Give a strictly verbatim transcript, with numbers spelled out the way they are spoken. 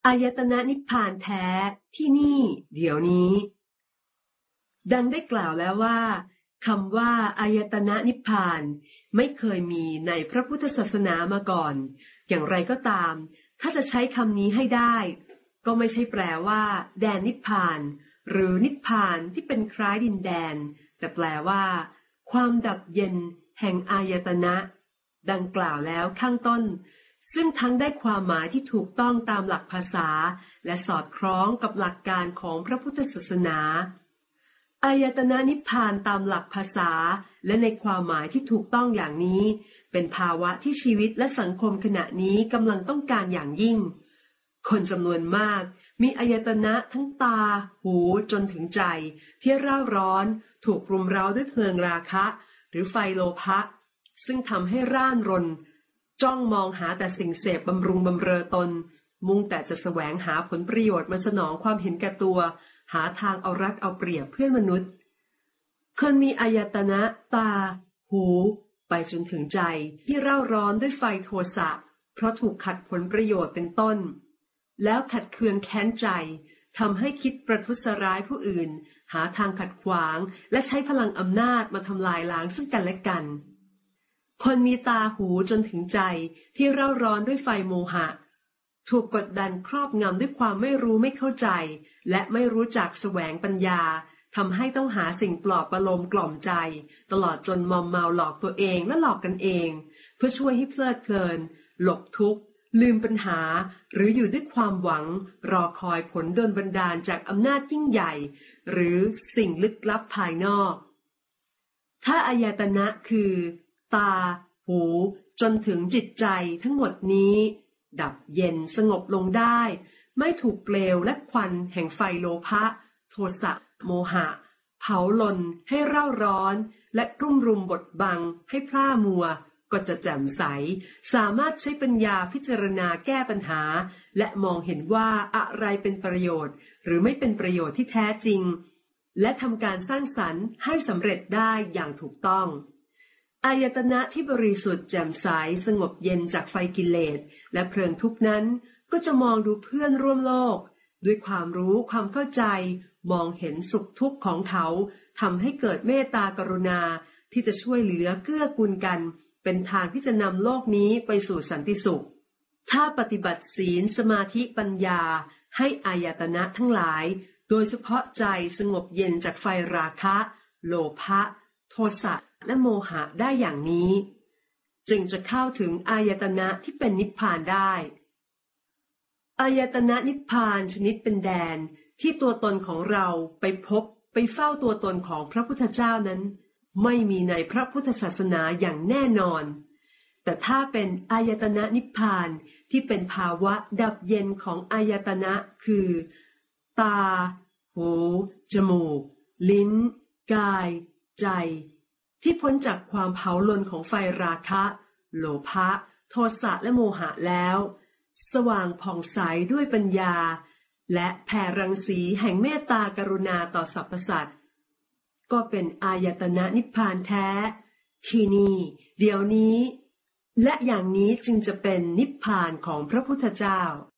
อายตนะนิพพานแท้ที่นี่เดี๋ยวนี้ดังได้กล่าวแล้วว่าคำว่าอายตนะนิพพานไม่เคยมีในพระพุทธศาสนามาก่อนอย่างไรก็ตามถ้าจะใช้คำนี้ให้ได้ก็ไม่ใช่แปลว่าแดนนิพพานหรือนิพพานที่เป็นคล้ายดินแดนแต่แปลว่าความดับเย็นแห่งอายตนะดังกล่าวแล้วข้างต้นซึ่งทั้งได้ความหมายที่ถูกต้องตามหลักภาษาและสอดคล้องกับหลักการของพระพุทธศาสนาอายตนะนิพพานตามหลักภาษาและในความหมายที่ถูกต้องอย่างนี้เป็นภาวะที่ชีวิตและสังคมขณะนี้กำลังต้องการอย่างยิ่งคนจำนวนมากมีอายตนะทั้งตาหูจนถึงใจที่เร่าร้อนถูกรุมเร้าด้วยเพลิงราคะหรือไฟโลภะซึ่งทำให้ร่านรนจ้องมองหาแต่สิ่งเสพบำรุงบำเรอตนมุ่งแต่จะแสวงหาผลประโยชน์มาสนองความเห็นแก่ตัวหาทางเอารัดเอาเปรียบเพื่อนมนุษย์คนมีอายตนะตาหูไปจนถึงใจที่เร่าร้อนด้วยไฟโทสะเพราะถูกขัดผลประโยชน์เป็นต้นแล้วขัดเคืองแค้นใจทำให้คิดประทุษร้ายผู้อื่นหาทางขัดขวางและใช้พลังอำนาจมาทำลายล้างซึ่งกันและกันคนมีตาหูจนถึงใจที่เร่าร้อนด้วยไฟโมหะถูกกดดันครอบงำด้วยความไม่รู้ไม่เข้าใจและไม่รู้จักแสวงปัญญาทำให้ต้องหาสิ่งปลอบประโลมกล่อมใจตลอดจนมอมเมาหลอกตัวเองและหลอกกันเองเพื่อช่วยให้เพลิดเพลินหลบทุกข์ลืมปัญหาหรืออยู่ด้วยความหวังรอคอยผลโดนบันดาลจากอำนาจยิ่งใหญ่หรือสิ่งลึกลับภายนอกถ้าอายตนะคือตาหูจนถึงจิตใจทั้งหมดนี้ดับเย็นสงบลงได้ไม่ถูกเปลวและควันแห่งไฟโลภะโทสะโมหะเผาลนให้เร่าร้อนและกลุ่มรุมบดบังให้พร่ามัวก็จะแจ่มใสสามารถใช้ปัญญาพิจารณาแก้ปัญหาและมองเห็นว่าอะไรเป็นประโยชน์หรือไม่เป็นประโยชน์ที่แท้จริงและทำการสร้างสรรค์ให้สำเร็จได้อย่างถูกต้องอายตนะที่บริสุทธิ์แจ่มใสสงบเย็นจากไฟกิเลสและเพลิงทุกข์นั้นก็จะมองดูเพื่อนร่วมโลกด้วยความรู้ความเข้าใจมองเห็นสุขทุกข์ของเขาทำให้เกิดเมตตากรุณาที่จะช่วยเหลือเกื้อกูลกันเป็นทางที่จะนำโลกนี้ไปสู่สันติสุขถ้าปฏิบัติศีลสมาธิปัญญาให้อายตนะทั้งหลายโดยเฉพาะใจสงบเย็นจากไฟราคะโลภะโทสะและโมหะได้อย่างนี้จึงจะเข้าถึงอายตนะที่เป็นนิพพานได้อายตนะนิพพานชนิดเป็นแดนที่ตัวตนของเราไปพบไปเฝ้าตัวตนของพระพุทธเจ้านั้นไม่มีในพระพุทธศาสนาอย่างแน่นอนแต่ถ้าเป็นอายตนะนิพพานที่เป็นภาวะดับเย็นของอายตนะคือตาหูจมูกลิ้นกายใจที่พ้นจากความเผาลนของไฟราคะโลภะโทสะและโมหะแล้วสว่างผ่องใสด้วยปัญญาและแผ่รังสีแห่งเมตตากรุณาต่อสรรพสัตว์ก็เป็นอายตนะนิพพานแท้ที่นี่เดี๋ยวนี้และอย่างนี้จึงจะเป็นนิพพานของพระพุทธเจ้า